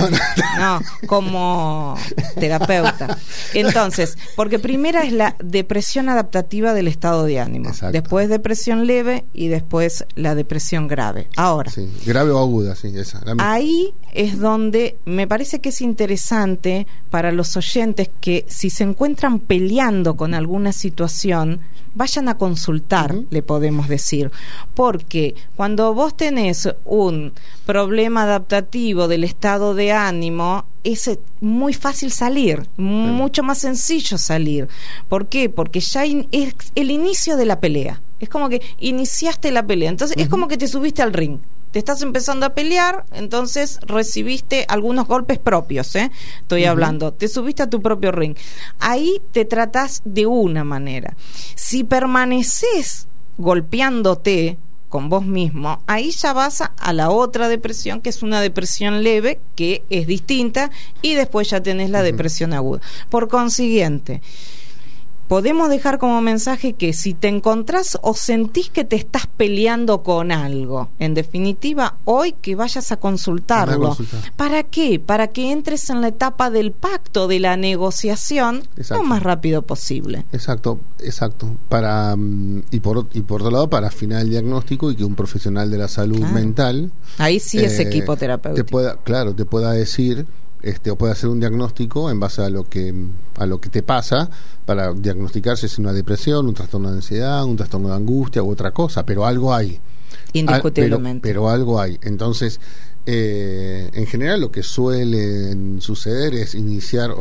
como terapeuta. Entonces, porque primera es la depresión adaptativa del estado de ánimo. Exacto. Después depresión leve y después la depresión grave. Ahora, sí, grave o aguda, sí, esa. Ahí es donde me parece que es interesante para los oyentes que si se encuentran peleando con alguna situación, vayan a consultar, le podemos decir, porque cuando vos tenés un problema adaptativo del estado de ánimo, es muy fácil salir, mucho más sencillo salir. ¿Por qué? Porque ya es el inicio de la pelea, es como que iniciaste la pelea, entonces es como que te subiste al ring. Te estás empezando a pelear, entonces recibiste algunos golpes propios, estoy hablando, te subiste a tu propio ring. Ahí te tratás de una manera. Si permaneces golpeándote, con vos mismo, ahí ya vas a la otra depresión, que es una depresión leve, que es distinta, y después ya tenés la depresión aguda. Por consiguiente, podemos dejar como mensaje que si te encontrás o sentís que te estás peleando con algo, en definitiva, hoy que vayas a consultarlo. ¿Para qué? Para que entres en la etapa del pacto, de la negociación, lo más rápido posible. Exacto. Para y por otro lado, para afinar el diagnóstico y que un profesional de la salud mental, ahí sí es equipo terapéutico, te pueda decir, o puede hacer un diagnóstico en base a lo que te pasa, para diagnosticarse si es una depresión, un trastorno de ansiedad, un trastorno de angustia u otra cosa, pero algo hay. Indiscutiblemente. Pero algo hay. Entonces, en general lo que suele suceder es iniciar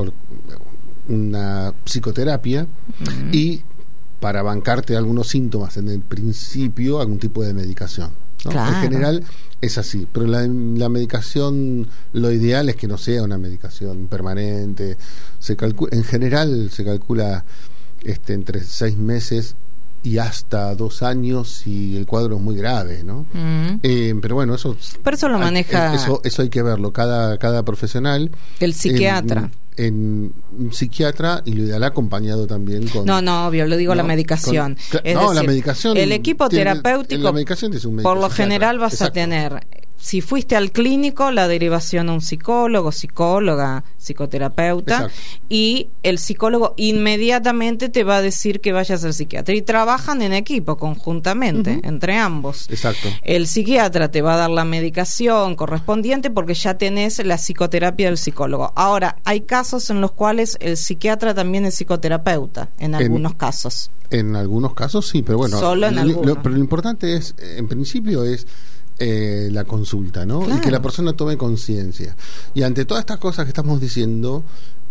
una psicoterapia y para bancarte algunos síntomas en el principio, algún tipo de medicación, ¿no? Claro. En general es así, pero la medicación, lo ideal es que no sea una medicación permanente. En general se calcula entre 6 meses y hasta 2 años si el cuadro es muy grave, ¿no? Pero bueno, eso lo maneja, eso hay que verlo, cada profesional, el psiquiatra, en un psiquiatra, y lo ideal acompañado también con... No, obvio, lo digo, la medicación. La medicación... El equipo terapéutico, la medicación es un médico por lo psiquiatra. general vas a tener... Si fuiste al clínico, la derivación a un psicólogo, psicóloga, psicoterapeuta, y el psicólogo inmediatamente te va a decir que vayas al psiquiatra. Y trabajan en equipo, conjuntamente, entre ambos. Exacto. El psiquiatra te va a dar la medicación correspondiente porque ya tenés la psicoterapia del psicólogo. Ahora, hay casos en los cuales el psiquiatra también es psicoterapeuta, en algunos casos. En algunos casos sí, pero bueno. Solo en algunos. Pero lo importante es, en principio, es... la consulta, ¿no? Claro. Y que la persona tome conciencia. Y ante todas estas cosas que estamos diciendo,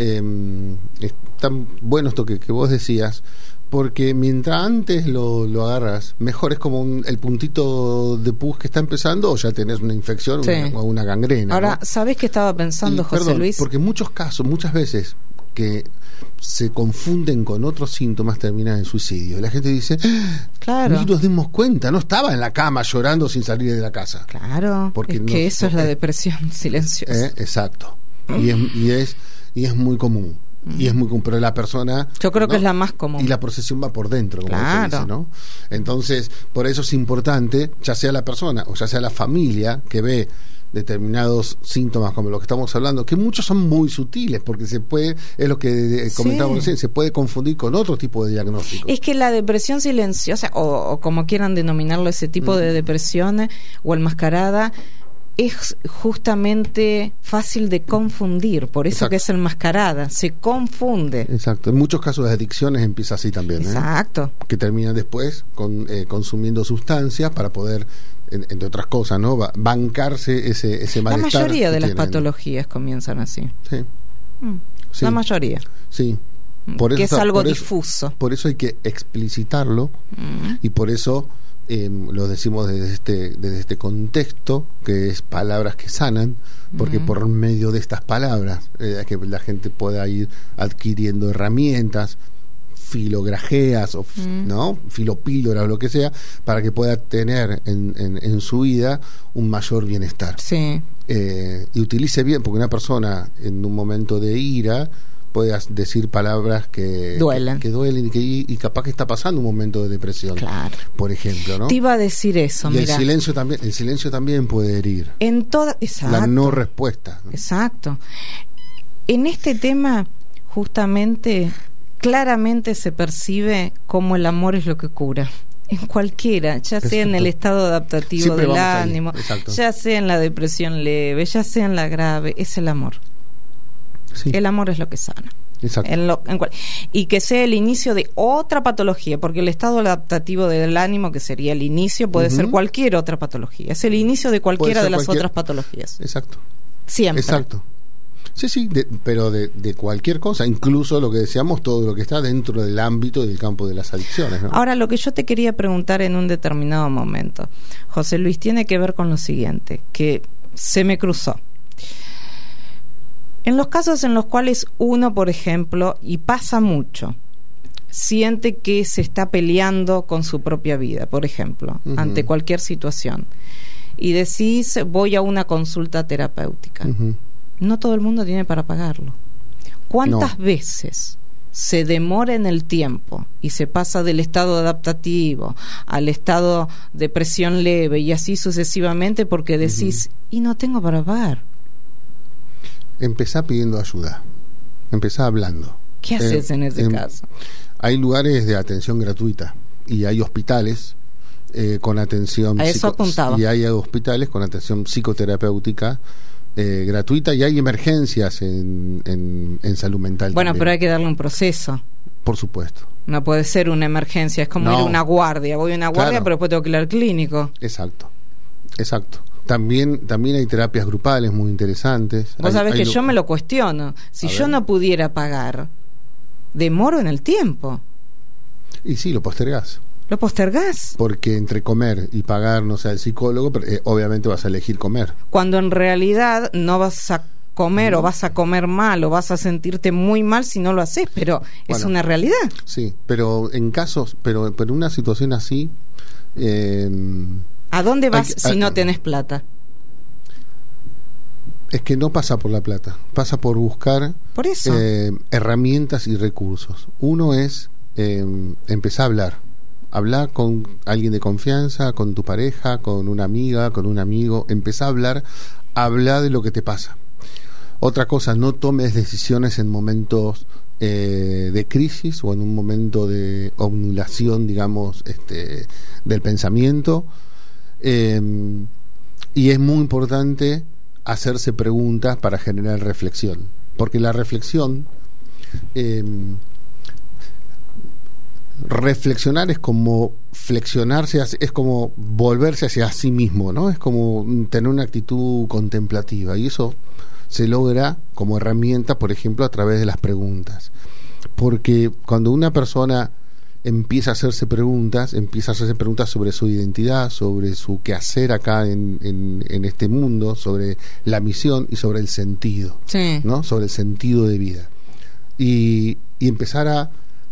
es tan bueno esto que vos decías, porque mientras antes lo agarras, mejor. Es como el puntito de pus que está empezando, o ya tenés una infección o una gangrena. Ahora, ¿no? ¿sabés qué estaba pensando, José Luis? Porque en muchos casos, muchas veces que se confunden con otros síntomas, terminan en suicidio. La gente dice, claro, ni nos dimos cuenta, no estaba en la cama llorando sin salir de la casa. Claro, porque eso es la depresión silenciosa. Exacto. Y es muy común. Y es muy común, pero la persona... Yo creo que es la más común. Y la procesión va por dentro, como se dice, ¿no? Entonces, por eso es importante, ya sea la persona o ya sea la familia que ve determinados síntomas como lo que estamos hablando, que muchos son muy sutiles, porque es lo que comentábamos recién, se puede confundir con otro tipo de diagnóstico. Es que la depresión silenciosa, o como quieran denominarlo, ese tipo de depresión o enmascarada, es justamente fácil de confundir, por eso que es enmascarada, se confunde. Exacto, en muchos casos de adicciones empieza así también. Exacto. Que terminan después consumiendo sustancias para poder, entre otras cosas, ¿no? Bancarse ese malestar. La mayoría de las patologías comienzan así. Sí. La mayoría. Sí. Que es algo difuso. Por eso hay que explicitarlo y por eso lo decimos desde este contexto, que es palabras que sanan, porque por medio de estas palabras que la gente pueda ir adquiriendo herramientas, filograjeas o ¿no? filopíldoras o lo que sea, para que pueda tener en su vida un mayor bienestar. Sí. Y utilice bien, porque una persona en un momento de ira puede decir palabras que duelen y capaz que está pasando un momento de depresión, claro, por ejemplo, ¿no? Te iba a decir eso. Y mira, el silencio también puede herir exacto, la no respuesta, ¿no? Exacto. En este tema justamente claramente se percibe cómo el amor es lo que cura en cualquiera, ya sea en el estado adaptativo siempre del ánimo, ya sea en la depresión leve, ya sea en la grave, es el amor. Sí. El amor es lo que sana. Exacto. Y que sea el inicio de otra patología, porque el estado adaptativo del ánimo, que sería el inicio, puede ser cualquier otra patología. Es el inicio de cualquiera de las otras patologías. Exacto. Siempre. Exacto. Sí, pero de cualquier cosa, incluso lo que decíamos, todo lo que está dentro del ámbito del campo de las adicciones, ¿no? Ahora, lo que yo te quería preguntar en un determinado momento, José Luis, tiene que ver con lo siguiente, que se me cruzó. En los casos en los cuales uno, por ejemplo, y pasa mucho, siente que se está peleando con su propia vida, por ejemplo, ante cualquier situación, y decís, voy a una consulta terapéutica. No todo el mundo tiene para pagarlo. ¿Cuántas veces se demora en el tiempo y se pasa del estado adaptativo al estado de presión leve y así sucesivamente porque decís, y no tengo para pagar? Empezá pidiendo ayuda, empezá hablando. ¿Qué haces en ese caso? Hay lugares de atención gratuita y hay hospitales con atención a eso apuntaba. Y hay hospitales con atención psicoterapéutica gratuita, y hay emergencias en salud mental. Bueno, también. pero hay que darle un proceso. Por supuesto. No puede ser una emergencia, es como ir a una guardia. Voy a una guardia, pero después tengo que ir al clínico. Exacto. También hay terapias grupales muy interesantes. Vos sabés que yo me lo cuestiono. Si yo no pudiera pagar, demoro en el tiempo. Y sí, lo postergás. ¿Lo postergás? Porque entre comer y pagar, no sé, al psicólogo, obviamente vas a elegir comer. Cuando en realidad no vas a comer o vas a comer mal o vas a sentirte muy mal si no lo haces, pero es una realidad. Sí, pero en casos, pero en una situación así... ¿a dónde vas si no tenés plata? Es que no pasa por la plata, pasa por buscar herramientas y recursos. Uno es empezar a hablar. Hablar con alguien de confianza, con tu pareja, con una amiga, con un amigo. Empezá a hablar de lo que te pasa. Otra cosa, no tomes decisiones en momentos de crisis o en un momento de obnulación, digamos, del pensamiento. Y es muy importante hacerse preguntas para generar reflexión, porque la reflexión... reflexionar es como flexionarse, es como volverse hacia sí mismo, ¿no? Es como tener una actitud contemplativa, y eso se logra como herramienta, por ejemplo, a través de las preguntas. Porque cuando una persona empieza a hacerse preguntas sobre su identidad, sobre su quehacer acá en este mundo, sobre la misión y sobre el sentido, ¿no? Sobre el sentido de vida. Y empezar a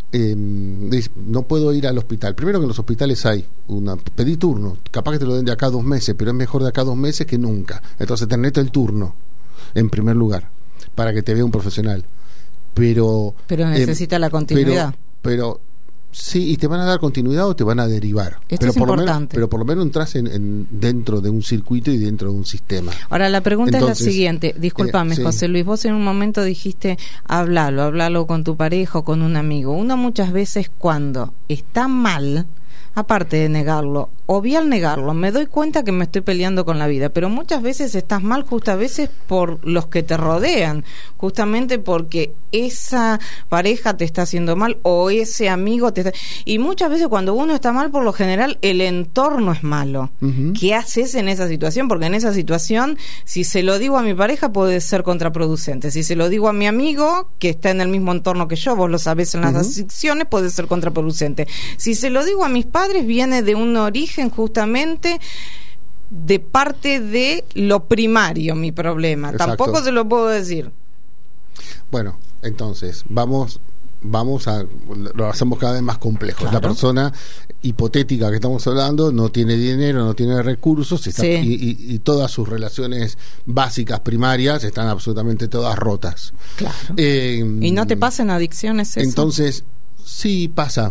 no puedo ir al hospital. Primero que en los hospitales pedí turno, capaz que te lo den de acá a 2 meses, pero es mejor de acá a 2 meses que nunca. Entonces tenete el turno en primer lugar para que te vea un profesional. Pero necesita la continuidad. Pero sí, y te van a dar continuidad o te van a derivar. Esto es importante. Pero por lo menos entras dentro de un circuito y dentro de un sistema. Ahora, la pregunta es la siguiente. Discúlpame, José Luis, vos en un momento dijiste, hablalo con tu pareja o con un amigo. Uno muchas veces cuando está mal, aparte de negarlo, o bien al negarlo, me doy cuenta que me estoy peleando con la vida, pero muchas veces estás mal justo a veces por los que te rodean, justamente porque esa pareja te está haciendo mal o ese amigo te está... Y muchas veces cuando uno está mal, por lo general, el entorno es malo. ¿Qué haces en esa situación? Porque en esa situación, si se lo digo a mi pareja, puede ser contraproducente. Si se lo digo a mi amigo, que está en el mismo entorno que yo, vos lo sabés en las adicciones, puede ser contraproducente. Si se lo digo a mis padres, viene de un origen justamente de parte de lo primario mi problema. Exacto. Tampoco se lo puedo decir. Bueno, entonces vamos a lo hacemos cada vez más complejo. Claro. La persona hipotética que estamos hablando no tiene dinero, no tiene recursos, y todas sus relaciones básicas primarias están absolutamente todas rotas. Claro. ¿Y no te pasan adicciones eso? Entonces sí pasa,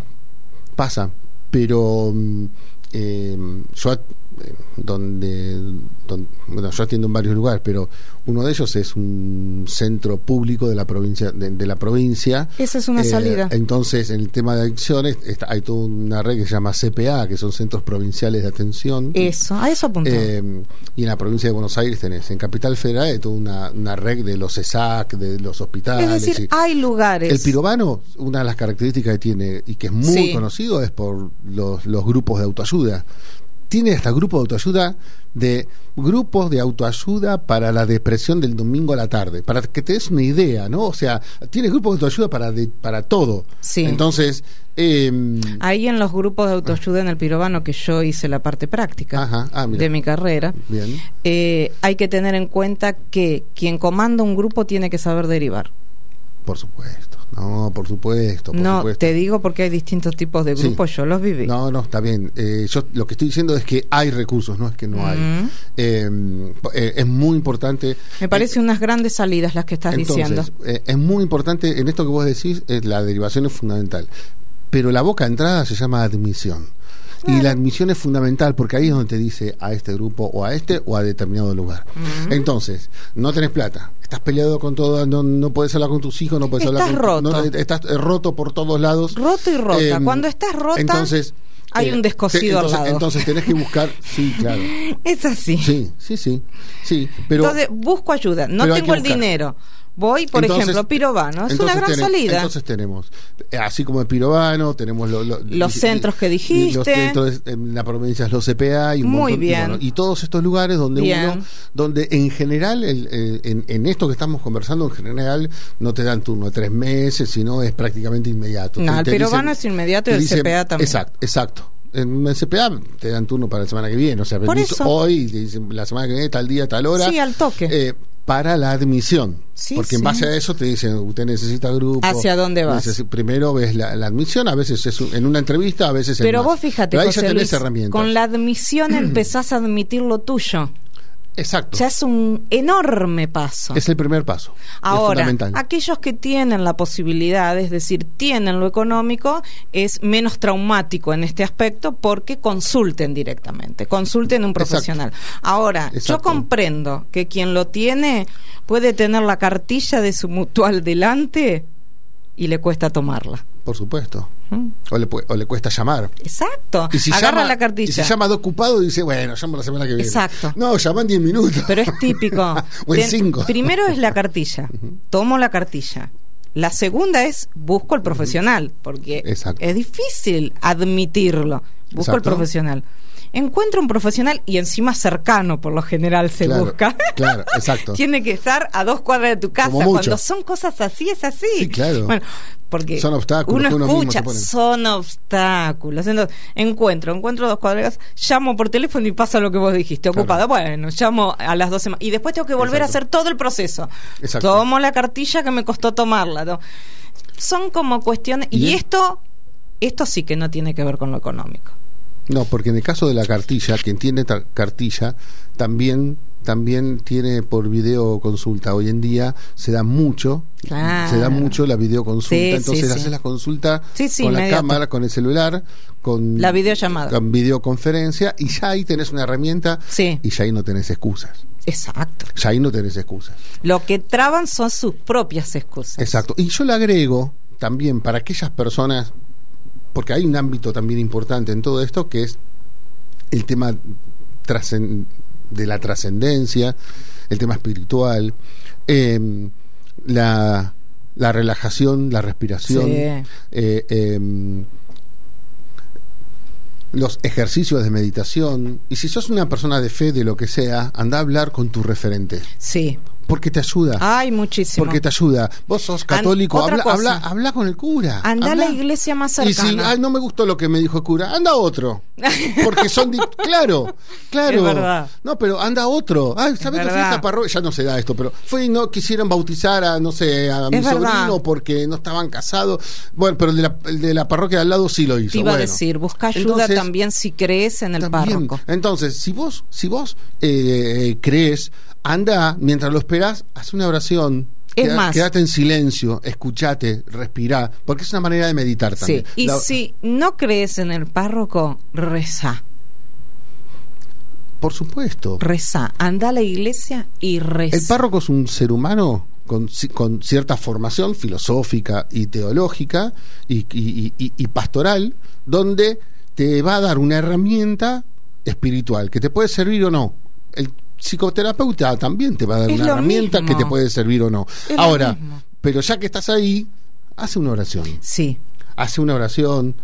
pero yo yo atiendo en varios lugares, pero uno de ellos es un centro público de la provincia de la provincia. Esa es una salida. Entonces, en el tema de adicciones hay toda una red que se llama CPA, que son Centros Provinciales de Atención. A eso apuntó. Y en la provincia de Buenos Aires tenés, en Capital Federal hay toda una red de los ESAC, de los hospitales. Es decir, hay lugares. El pirobano, una de las características que tiene y que es muy conocido es por los grupos de autoayuda. Tiene hasta grupos de autoayuda para la depresión del domingo a la tarde, para que te des una idea, ¿no? O sea, tiene grupos de autoayuda para todo. Sí. Entonces, ahí en los grupos de autoayuda en el pirobano, que yo hice la parte práctica de mi carrera, hay que tener en cuenta que quien comanda un grupo tiene que saber derivar. Por supuesto. No, por supuesto. Te digo porque hay distintos tipos de grupos, yo los viví. No, está bien. Yo lo que estoy diciendo es que hay recursos, no es que no hay. Es muy importante. Me parece unas grandes salidas las que estás diciendo. Es muy importante, en esto que vos decís, la derivación es fundamental. Pero la boca de entrada se llama admisión. Claro. Y la admisión es fundamental porque ahí es donde te dice a este grupo o a este o a determinado lugar. Entonces, no tenés plata, estás peleado con todo, no podés hablar con tus hijos, no podés hablar con... roto. Estás roto por todos lados. Roto y rota. Cuando estás rota, entonces, hay un descosido al lado. Entonces tenés que buscar... Sí, claro. Es así. Sí, pero... Entonces busco ayuda, no tengo el dinero. Voy, por ejemplo, Pirovano, es una gran salida. Entonces tenemos, así como el Pirovano, tenemos los centros que dijiste. Los centros en la provincia, los CPA y un muy montón, bien. Y todos estos lugares donde donde en general, en esto que estamos conversando, en general no te dan turno de 3 meses, sino es prácticamente inmediato. No, el Pirovano es inmediato y el CPA también. Exacto. En el CPA te dan turno para la semana que viene, o sea, venís hoy, te dicen la semana que viene, tal día, tal hora. Sí, al toque. Para la admisión, porque en base a eso te dicen, usted necesita grupo. ¿Hacia dónde vas? Primero ves la admisión, a veces es en una entrevista, a veces pero vos fíjate, ahí José ya tenés Luis, herramientas. Con la admisión empezás a admitir lo tuyo. Exacto. Ya es un enorme paso. Es el primer paso. Ahora, aquellos que tienen la posibilidad, es decir, tienen lo económico, es menos traumático en este aspecto porque consulten directamente, consulten un profesional. Ahora, yo comprendo que quien lo tiene puede tener la cartilla de su mutual delante y le cuesta tomarla. Por supuesto. O le cuesta llamar. Exacto. Y si agarra llama, la cartilla. Y si llama de ocupado, dice, bueno, llamo la semana que viene. Exacto. No, llama en 10 minutos. Pero es típico. O en 5. Primero es la cartilla. Tomo la cartilla. La segunda es busco el profesional, porque es difícil admitirlo. Busco el profesional. Encuentro un profesional y encima cercano, por lo general se busca. Claro, exacto. Tiene que estar a 2 cuadras de tu casa. Cuando son cosas así, es así. Sí, claro. Bueno, porque son obstáculos. Uno escucha, son obstáculos. Entonces, encuentro 2 cuadras, llamo por teléfono y pasa lo que vos dijiste, ocupado. Bueno, llamo a las 2 semanas. Y después tengo que volver a hacer todo el proceso. Exacto. Tomo la cartilla que me costó tomarla. ¿No? Son como cuestiones. Y esto sí que no tiene que ver con lo económico. No, porque en el caso de la cartilla, quien tiene cartilla también tiene por videoconsulta. Hoy en día se da mucho la videoconsulta. Entonces haces la consulta con la cámara, con el celular, con la videollamada, con videoconferencia, y ya ahí tenés una herramienta y ya ahí no tenés excusas. Exacto. Ya ahí no tenés excusas. Lo que traban son sus propias excusas. Exacto. Y yo le agrego también para aquellas personas, porque hay un ámbito también importante en todo esto, que es el tema de la trascendencia, el tema espiritual, la relajación, la respiración, los ejercicios de meditación. Y si sos una persona de fe, de lo que sea, anda a hablar con tu referente. Sí. Porque te ayuda. Ay, muchísimo. Porque te ayuda. Vos sos católico, habla con el cura. Anda a la iglesia más cercana. Y si no me gustó lo que me dijo el cura, anda a otro. Porque son claro. Es verdad. No, pero anda a otro. Ay, ¿sabes que fue esta parroquia? Ya no se da esto, pero fue y no quisieron bautizar a mi sobrino porque no estaban casados. Bueno, pero el de la parroquia de al lado sí lo hizo. Te iba a decir, busca ayuda también si crees en el párroco. Entonces, si vos crees, anda, mientras lo esperás, haz una oración. Quédate en silencio, escuchate, respirá, porque es una manera de meditar también. Sí. Y si no crees en el párroco, reza. Por supuesto. Reza, anda a la iglesia y reza. El párroco es un ser humano con cierta formación filosófica y teológica y pastoral, donde te va a dar una herramienta espiritual que te puede servir o no. El psicoterapeuta también te va a dar una herramienta que te puede servir o no. Ahora, pero ya que estás ahí, hace una oración. Sí. Hace una oración,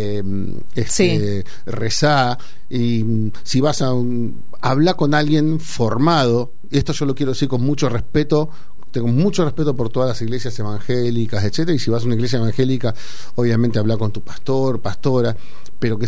rezá, y si vas habla con alguien formado. Esto yo lo quiero decir con mucho respeto. Tengo mucho respeto por todas las iglesias evangélicas, etcétera. Y si vas a una iglesia evangélica, obviamente habla con tu pastor, pastora, pero que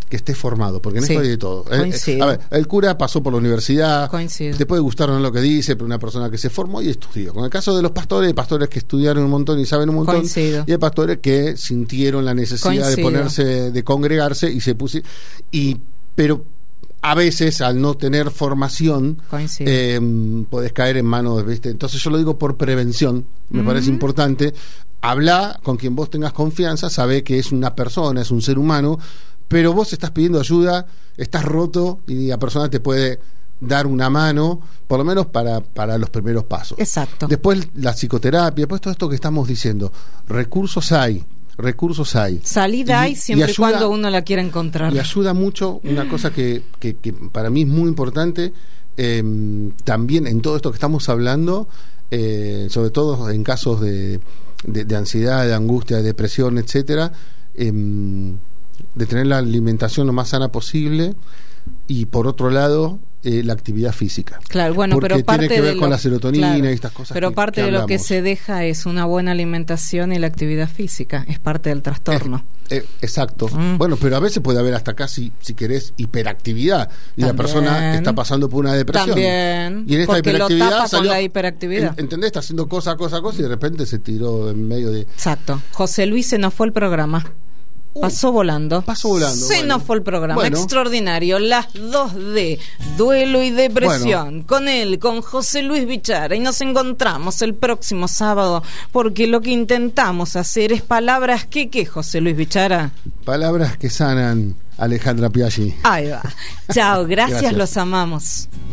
esté formado, porque en esto hay de todo. Coincido. A ver, el cura pasó por la universidad, Coincido. te puede gustar o no lo que dice, pero una persona que se formó y estudió. Con el caso de los pastores, hay pastores que estudiaron un montón y saben un montón, Coincido. y hay pastores que sintieron la necesidad de ponerse, de congregarse y se pusieron, pero a veces al no tener formación podés caer en manos, ¿viste? Entonces yo lo digo por prevención, me parece importante. Habla con quien vos tengas confianza, sabe que es una persona, es un ser humano, pero vos estás pidiendo ayuda, estás roto y la persona te puede dar una mano, por lo menos para los primeros pasos. Exacto. Después la psicoterapia, después todo esto que estamos diciendo, recursos hay. Salida hay siempre y cuando uno la quiera encontrar. Y ayuda mucho una cosa que para mí es muy importante, también en todo esto que estamos hablando, sobre todo en casos de ansiedad, de angustia, de depresión, etcétera, de tener la alimentación lo más sana posible, y por otro lado la actividad física. Claro, bueno, porque pero parte tiene que ver de con la serotonina y estas cosas. Pero parte de lo que se deja es una buena alimentación y la actividad física, es parte del trastorno. Exacto. Bueno, pero a veces puede haber hasta casi, si querés, hiperactividad y la persona está pasando por una depresión. También. Y en esta porque hiperactividad lo tapa salió, con la hiperactividad. ¿Entendés? Está haciendo cosa y de repente se tiró en medio de... Exacto. José Luis, se nos fue el programa. Pasó volando. Se nos fue el programa. Extraordinario. Las 2D, duelo y depresión. Con él, con José Luis Bichara. Y nos encontramos el próximo sábado, porque lo que intentamos hacer es palabras que, ¿qué, José Luis Bichara? Palabras que sanan, Alejandra Piaggi. Ahí va. Chao, gracias, los amamos.